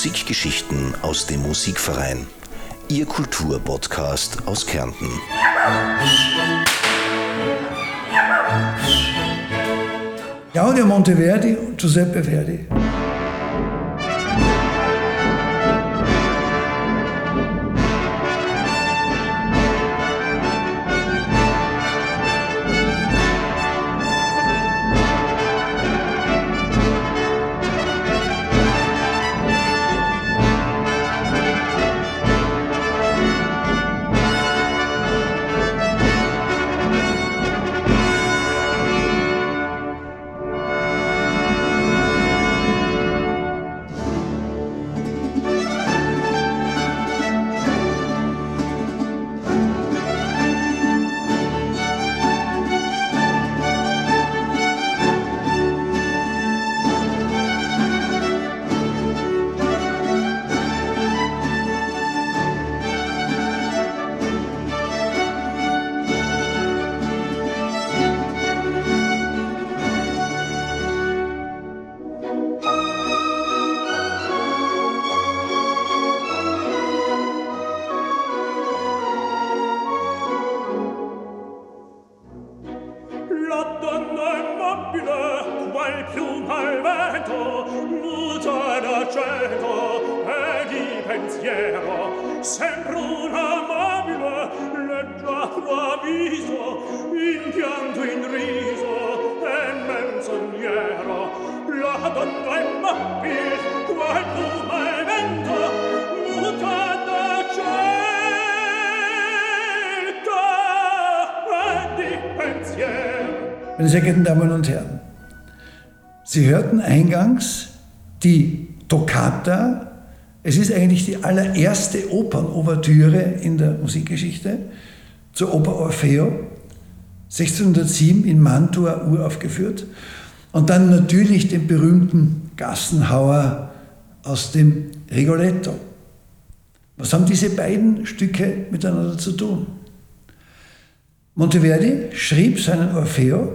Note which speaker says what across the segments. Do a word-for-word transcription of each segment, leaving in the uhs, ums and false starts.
Speaker 1: Musikgeschichten aus dem Musikverein. Ihr Kulturpodcast aus Kärnten.
Speaker 2: Claudio Monteverdi und Giuseppe Verdi. Meine sehr geehrten Damen und Herren, Sie hörten eingangs die Toccata. Es ist eigentlich die allererste Opernouvertüre in der Musikgeschichte zur Oper Orfeo, sechzehnhundertsieben in Mantua uraufgeführt. Und dann natürlich den berühmten Gassenhauer aus dem Rigoletto. Was haben diese beiden Stücke miteinander zu tun? Monteverdi schrieb seinen Orfeo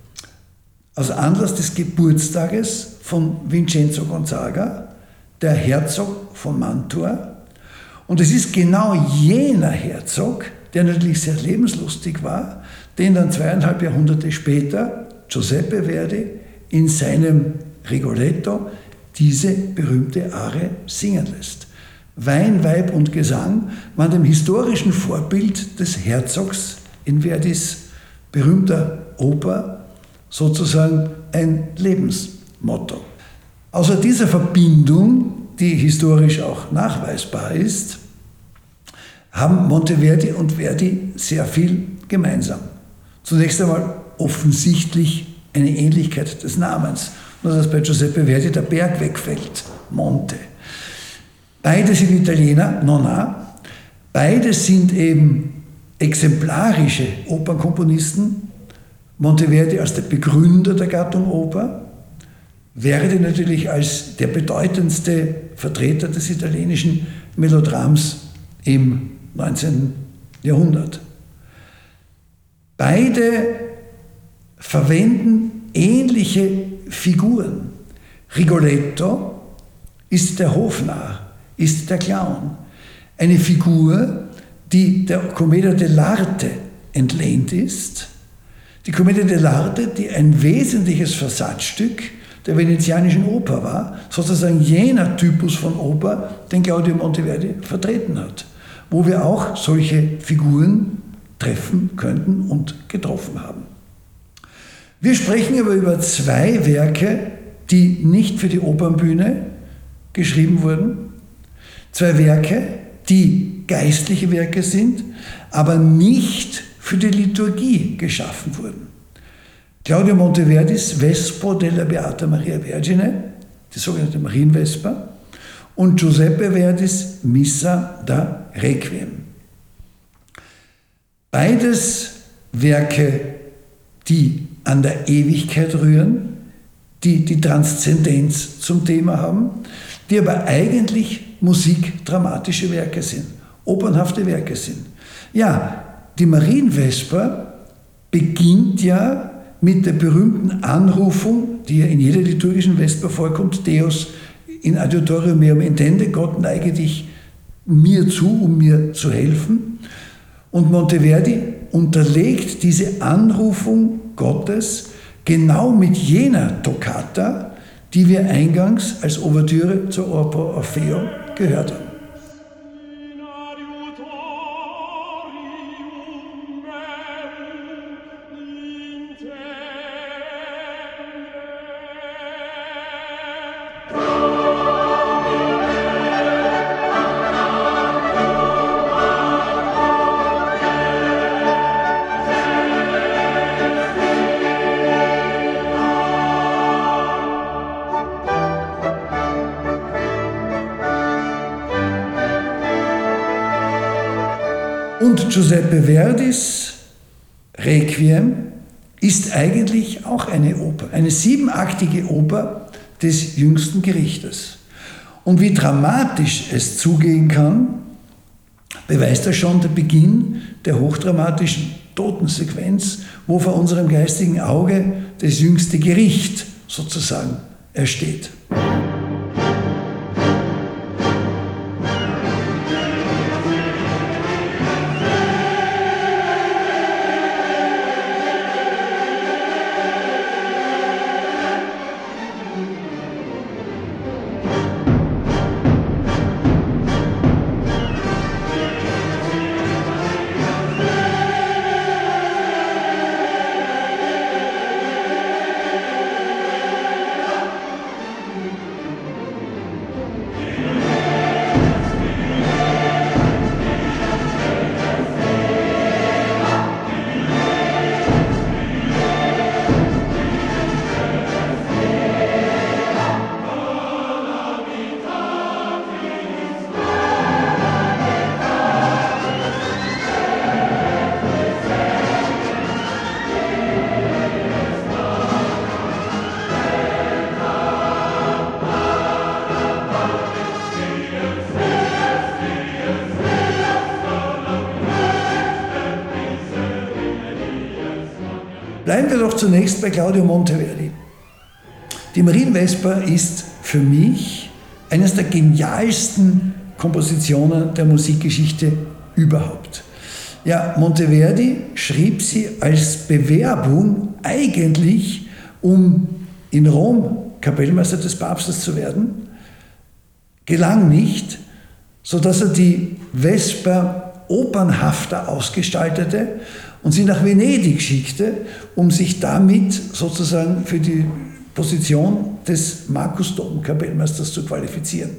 Speaker 2: aus Anlass des Geburtstages von Vincenzo Gonzaga, der Herzog von Mantua. Und es ist genau jener Herzog, der natürlich sehr lebenslustig war, den dann zweieinhalb Jahrhunderte später Giuseppe Verdi in seinem Rigoletto diese berühmte Arie singen lässt. Wein, Weib und Gesang waren dem historischen Vorbild des Herzogs in Verdis berühmter Oper sozusagen ein Lebensmotto. Außer dieser Verbindung, die historisch auch nachweisbar ist, haben Monteverdi und Verdi sehr viel gemeinsam. Zunächst einmal offensichtlich eine Ähnlichkeit des Namens, nur dass bei Giuseppe Verdi der Berg wegfällt, Monte. Beide sind Italiener, nonna. Beide sind eben exemplarische Opernkomponisten. Monteverdi als der Begründer der Gattung Oper, Verdi natürlich als der bedeutendste Vertreter des italienischen Melodrams im neunzehnten Jahrhundert. Beide verwenden ähnliche Figuren. Rigoletto ist der Hofnarr, ist der Clown. Eine Figur, die der Commedia dell'arte entlehnt ist. Die Commedia dell'arte, die ein wesentliches Versatzstück der venezianischen Oper war, sozusagen jener Typus von Oper, den Claudio Monteverdi vertreten hat, wo wir auch solche Figuren treffen könnten und getroffen haben. Wir sprechen aber über zwei Werke, die nicht für die Opernbühne geschrieben wurden, zwei Werke, die geistliche Werke sind, aber nicht für die Liturgie geschaffen wurden. Claudio Monteverdis Vesper della Beata Maria Vergine, die sogenannte Marienvesper, und Giuseppe Verdis Missa da Requiem. Beides Werke, die an der Ewigkeit rühren, die die Transzendenz zum Thema haben, die aber eigentlich musikdramatische Werke sind, opernhafte Werke sind. Ja, die Marienvesper beginnt ja mit der berühmten Anrufung, die ja in jeder liturgischen Vesper vorkommt, Deus in adiutorium meum intende, Gott neige dich mir zu, um mir zu helfen. Und Monteverdi unterlegt diese Anrufung Gottes genau mit jener Toccata, die wir eingangs als Ouvertüre zur Oper Orfeo gehört haben. Und Giuseppe Verdis Requiem ist eigentlich auch eine Oper, eine siebenaktige Oper des Jüngsten Gerichtes. Und wie dramatisch es zugehen kann, beweist ja schon der Beginn der hochdramatischen Totensequenz, wo vor unserem geistigen Auge das jüngste Gericht sozusagen ersteht. Bleiben wir doch zunächst bei Claudio Monteverdi. Die Marienvesper ist für mich eines der genialsten Kompositionen der Musikgeschichte überhaupt. Ja, Monteverdi schrieb sie als Bewerbung eigentlich, um in Rom Kapellmeister des Papstes zu werden, gelang nicht, sodass er die Vesper opernhafter ausgestaltete und sie nach Venedig schickte, um sich damit sozusagen für die Position des Markus Dom Kapellmeisters zu qualifizieren.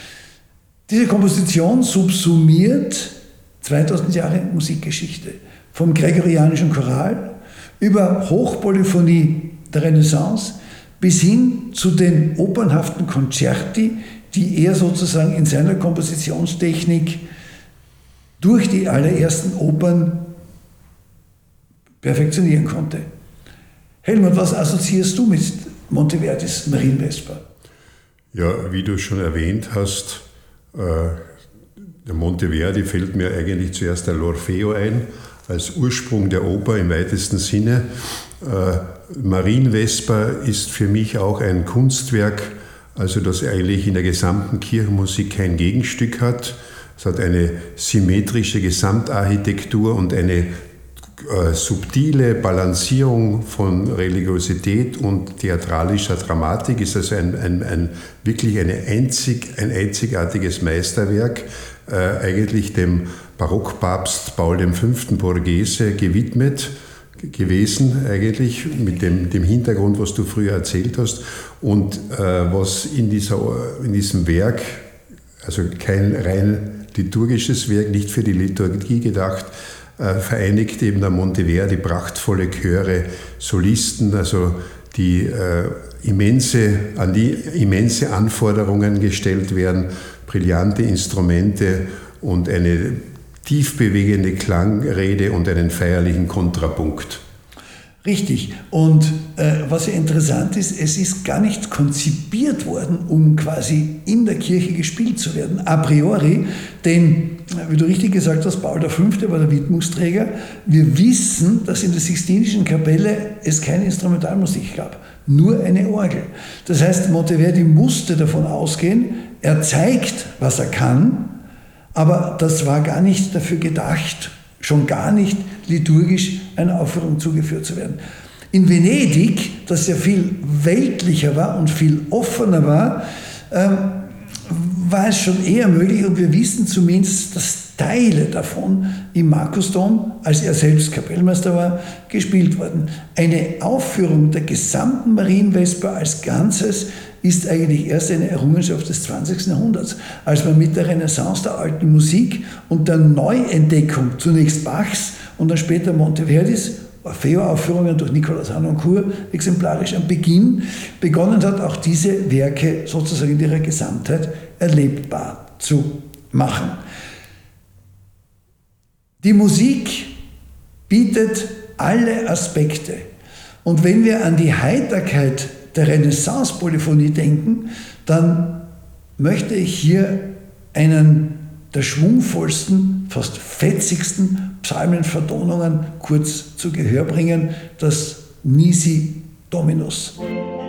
Speaker 2: Diese Komposition subsumiert zweitausend Jahre Musikgeschichte, vom gregorianischen Choral über Hochpolyphonie der Renaissance bis hin zu den opernhaften Concerti, die er sozusagen in seiner Kompositionstechnik durch die allerersten Opern perfektionieren konnte. Helmut, was assoziierst du mit Monteverdis Marienvesper?
Speaker 3: Ja, wie du schon erwähnt hast, äh, der Monteverdi fällt mir eigentlich zuerst der L'Orfeo ein, als Ursprung der Oper im weitesten Sinne. Äh, Marienvesper ist für mich auch ein Kunstwerk, also das eigentlich in der gesamten Kirchenmusik kein Gegenstück hat. Es hat eine symmetrische Gesamtarchitektur und eine äh, subtile Balancierung von Religiosität und theatralischer Dramatik. Es ist also ein, ein, ein, wirklich eine einzig, ein einzigartiges Meisterwerk, äh, eigentlich dem Barockpapst Paul der Fünfte Borghese gewidmet gewesen, eigentlich mit dem, dem Hintergrund, was du früher erzählt hast. Und äh, was in, dieser, in diesem Werk, also kein rein liturgisches Werk, nicht für die Liturgie gedacht, äh, vereinigt eben der Monteverdi prachtvolle Chöre, Solisten, also die äh, immense, an die immense Anforderungen gestellt werden, brillante Instrumente und eine tiefbewegende Klangrede und einen feierlichen Kontrapunkt.
Speaker 2: Richtig. Und äh, was ja interessant ist, es ist gar nicht konzipiert worden, um quasi in der Kirche gespielt zu werden, a priori, denn wie du richtig gesagt hast, Paul der Fünfte war der Widmungsträger. Wir wissen, dass in der Sixtinischen Kapelle es keine Instrumentalmusik gab, nur eine Orgel. Das heißt, Monteverdi musste davon ausgehen, er zeigt, was er kann, aber das war gar nicht dafür gedacht, schon gar nicht liturgisch einer Aufführung zugeführt zu werden. In Venedig, das ja viel weltlicher war und viel offener war, ähm, war es schon eher möglich, und wir wissen zumindest, dass Teile davon im Markusdom, als er selbst Kapellmeister war, gespielt wurden. Eine Aufführung der gesamten Marienvesper als Ganzes ist eigentlich erst eine Errungenschaft des zwanzigsten Jahrhunderts, als man mit der Renaissance der alten Musik und der Neuentdeckung zunächst Bachs und dann später Monteverdis, Orfeo-Aufführungen durch Nicolas Harnoncourt exemplarisch am Beginn begonnen hat, auch diese Werke sozusagen in ihrer Gesamtheit erlebbar zu machen. Die Musik bietet alle Aspekte. Und wenn wir an die Heiterkeit der Renaissance-Polyphonie denken, dann möchte ich hier einen der schwungvollsten, fast fetzigsten Psalmenvertonungen kurz zu Gehör bringen, das Nisi Dominus.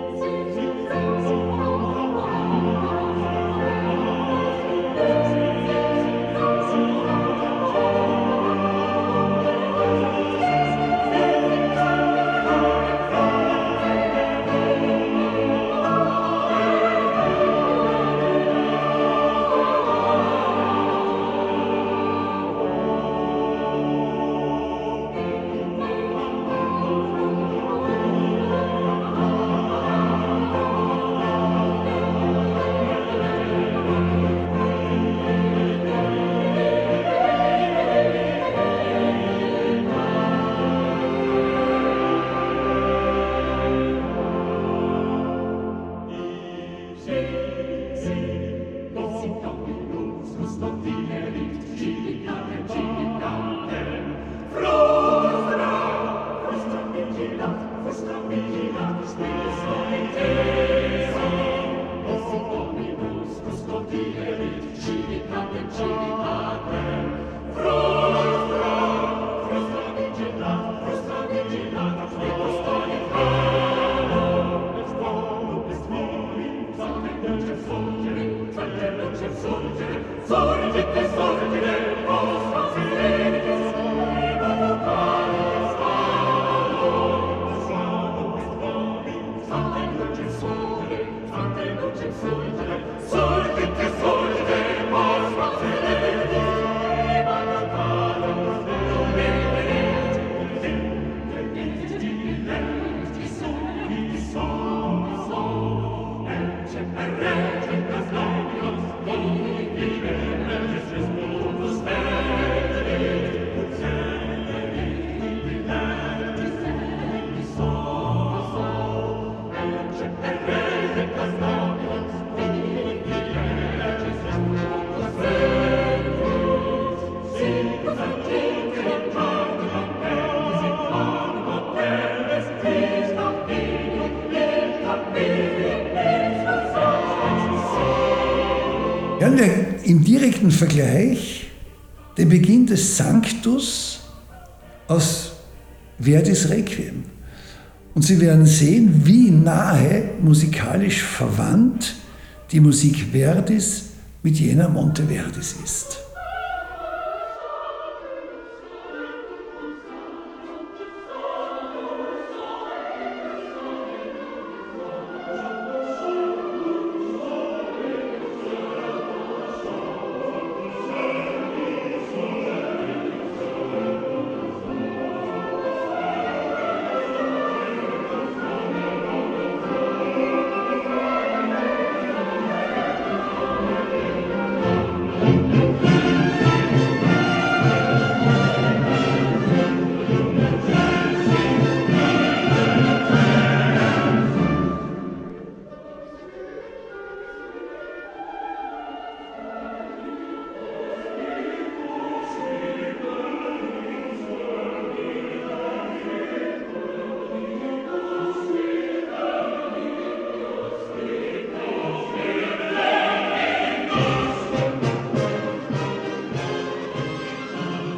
Speaker 2: Hören wir im direkten Vergleich den Beginn des Sanctus aus Verdis Requiem. Und Sie werden sehen, wie nahe musikalisch verwandt die Musik Verdis mit jener Monteverdis ist.
Speaker 4: Thank you.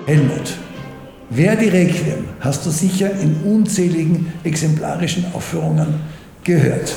Speaker 2: Helmut, Verdi Requiem hast du sicher in unzähligen exemplarischen Aufführungen gehört.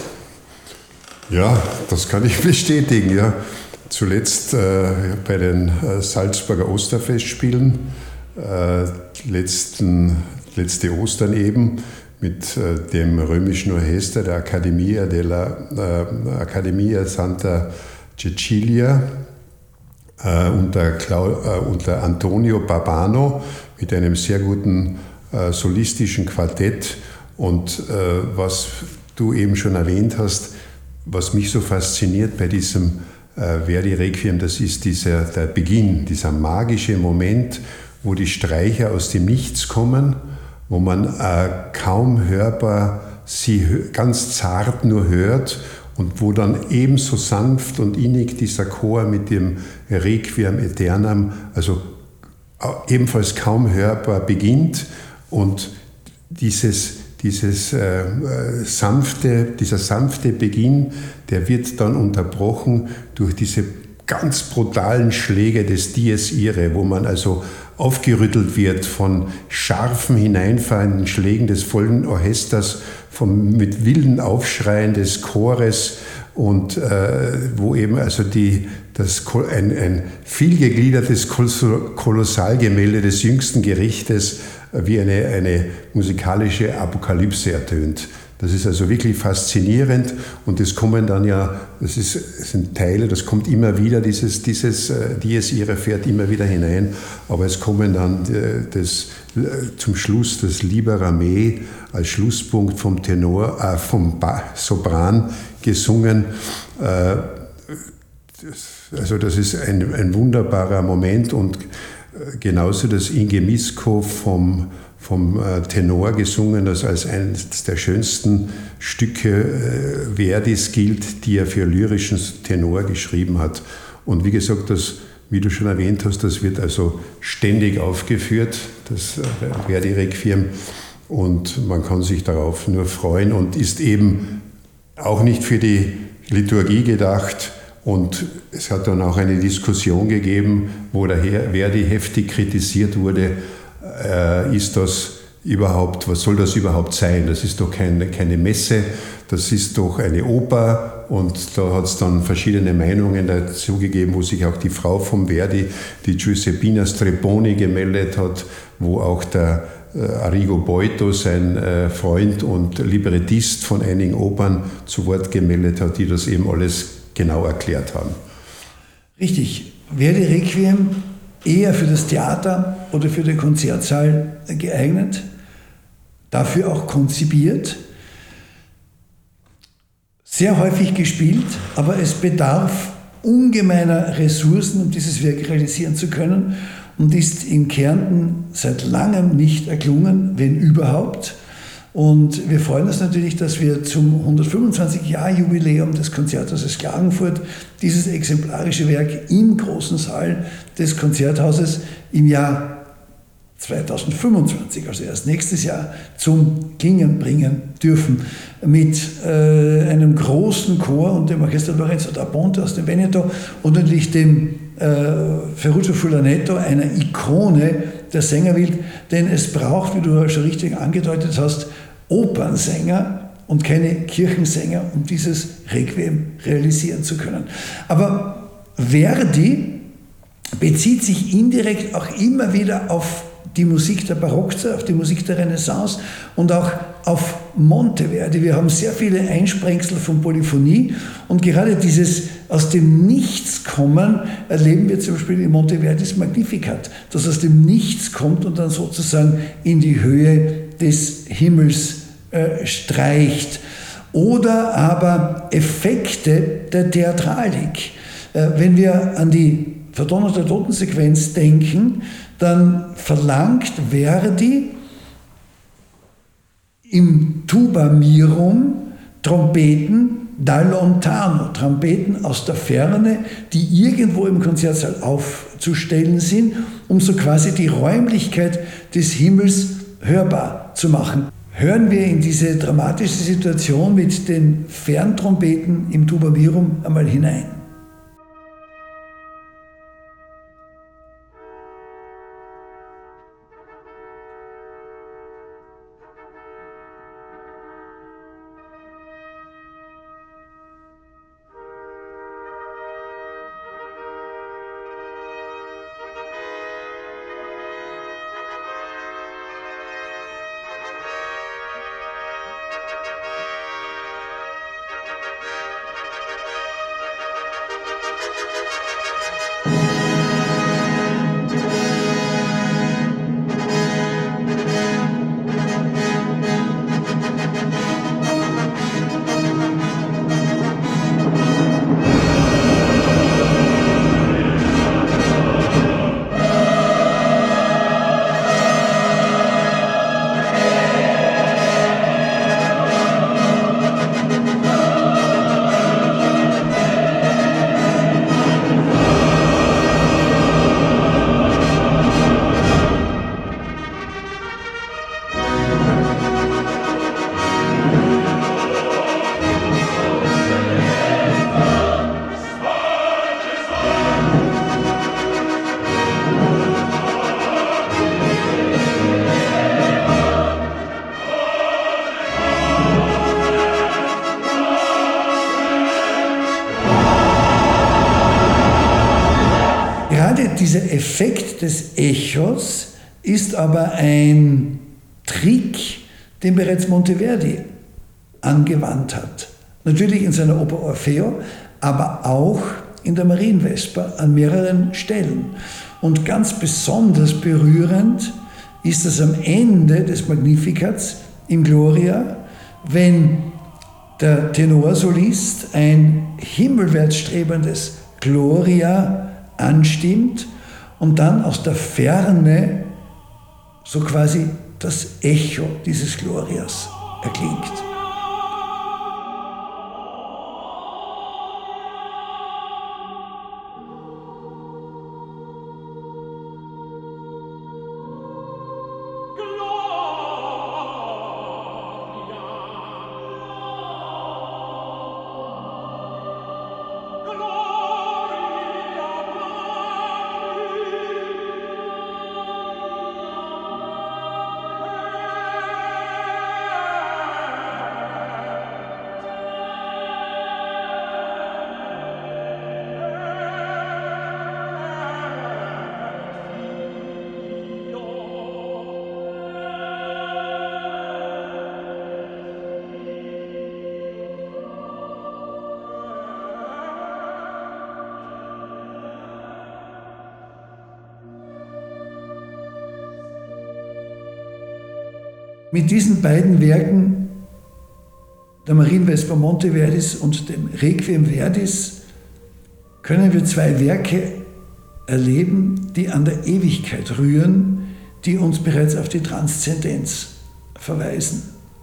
Speaker 3: Ja, das kann ich bestätigen. Ja. Zuletzt äh, bei den äh, Salzburger Osterfestspielen, äh, letzten, letzte Ostern eben, mit äh, dem römischen Orchester der Accademia della äh, Accademia Santa Cecilia äh, unter, Clau, äh, unter Antonio Babano mit einem sehr guten äh, solistischen Quartett. Und äh, was du eben schon erwähnt hast, was mich so fasziniert bei diesem äh, Verdi Requiem, das ist dieser, der Beginn, dieser magische Moment, wo die Streicher aus dem Nichts kommen, wo man äh, kaum hörbar sie ganz zart nur hört und wo dann ebenso sanft und innig dieser Chor mit dem Requiem Aeternam, also ebenfalls kaum hörbar beginnt und dieses, dieses äh, sanfte, dieser sanfte Beginn, der wird dann unterbrochen durch diese ganz brutalen Schläge des Dies Irae, wo man also aufgerüttelt wird von scharfen, hineinfallenden Schlägen des vollen Orchesters, vom, mit wilden Aufschreien des Chores und äh, wo eben also die, das, ein, ein vielgegliedertes Kolossalgemälde des jüngsten Gerichtes wie eine, eine musikalische Apokalypse ertönt. Das ist also wirklich faszinierend und das kommen dann ja, das, ist, das sind Teile, das kommt immer wieder, dieses, dieses Dies Irae fährt immer wieder hinein, aber es kommen dann das, zum Schluss das Libera Me als Schlusspunkt vom Tenor, äh, vom Sopran gesungen. Äh, also das ist ein, ein wunderbarer Moment und genauso das Ingemisco vom vom Tenor gesungen, das als eines der schönsten Stücke Verdis gilt, die er für lyrischen Tenor geschrieben hat. Und wie gesagt, das, wie du schon erwähnt hast, das wird also ständig aufgeführt, das Verdi Requiem, und man kann sich darauf nur freuen und ist eben auch nicht für die Liturgie gedacht. Und es hat dann auch eine Diskussion gegeben, wo der Verdi heftig kritisiert wurde. Äh, ist das überhaupt, was soll das überhaupt sein? Das ist doch keine, keine Messe, das ist doch eine Oper, und da hat es dann verschiedene Meinungen dazu gegeben, wo sich auch die Frau vom Verdi, die Giuseppina Strepponi, gemeldet hat, wo auch der äh, Arrigo Boito, sein äh, Freund und Librettist von einigen Opern, zu Wort gemeldet hat, die das eben alles genau erklärt haben.
Speaker 2: Richtig, Verdi Requiem eher für das Theater oder für den Konzertsaal geeignet, dafür auch konzipiert, sehr häufig gespielt, aber es bedarf ungemeiner Ressourcen, um dieses Werk realisieren zu können, und ist in Kärnten seit langem nicht erklungen, wenn überhaupt. Und wir freuen uns natürlich, dass wir zum hundertfünfundzwanzig-Jahr-Jubiläum des Konzerthauses Klagenfurt dieses exemplarische Werk im großen Saal des Konzerthauses im Jahr zweitausendfünfundzwanzig, also erst nächstes Jahr, zum Klingen bringen dürfen. Mit äh, einem großen Chor und dem Orchester Lorenzo da Ponte aus dem Veneto und natürlich dem äh, Ferruccio Furlanetto, einer Ikone der Sängerwelt, denn es braucht, wie du schon richtig angedeutet hast, Opernsänger und keine Kirchensänger, um dieses Requiem realisieren zu können. Aber Verdi bezieht sich indirekt auch immer wieder auf die Musik der Barockzeit, auf die Musik der Renaissance und auch auf Monteverdi. Wir haben sehr viele Einsprengsel von Polyphonie und gerade dieses aus dem Nichts kommen erleben wir zum Beispiel in Monteverdis Magnificat, das aus dem Nichts kommt und dann sozusagen in die Höhe des Himmels äh, streicht. Oder aber Effekte der Theatralik. Äh, wenn wir an die verdonnerte Totensequenz denken, dann verlangt Verdi im Tuba Mirum Trompeten da lontano, Trompeten aus der Ferne, die irgendwo im Konzertsaal aufzustellen sind, um so quasi die Räumlichkeit des Himmels hörbar zu machen. Hören wir in diese dramatische Situation mit den Ferntrompeten im Tuba Mirum einmal hinein. gerade dieser Effekt des Echos ist aber ein Trick, den bereits Monteverdi angewandt hat. Natürlich in seiner Oper Orfeo, aber auch in der Marienvesper an mehreren Stellen. Und ganz besonders berührend ist es am Ende des Magnificats im Gloria, wenn der Tenorsolist ein himmelwärts strebendes Gloria anstimmt und dann aus der Ferne so quasi das Echo dieses Glorias erklingt. Mit diesen beiden Werken, der Marienvesper Monteverdis und dem Requiem Verdis, können wir zwei Werke erleben, die an der Ewigkeit rühren, die uns bereits auf die Transzendenz verweisen.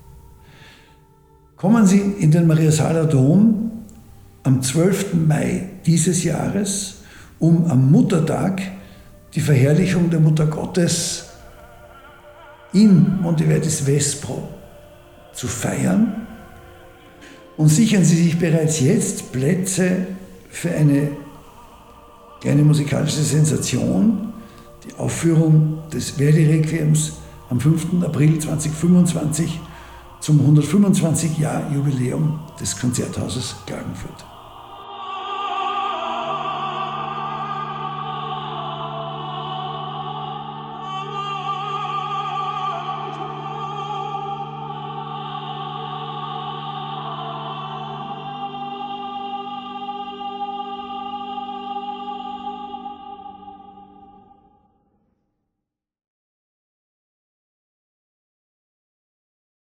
Speaker 2: Kommen Sie in den Mariasaler Dom am zwölften Mai dieses Jahres, um am Muttertag die Verherrlichung der Mutter Gottes in Monteverdis Vespro zu feiern, und sichern Sie sich bereits jetzt Plätze für eine kleine musikalische Sensation, die Aufführung des Verdi-Requiems am fünften April zweitausendfünfundzwanzig zum hundertfünfundzwanzig Jahr Jubiläum des Konzerthauses Klagenfurt.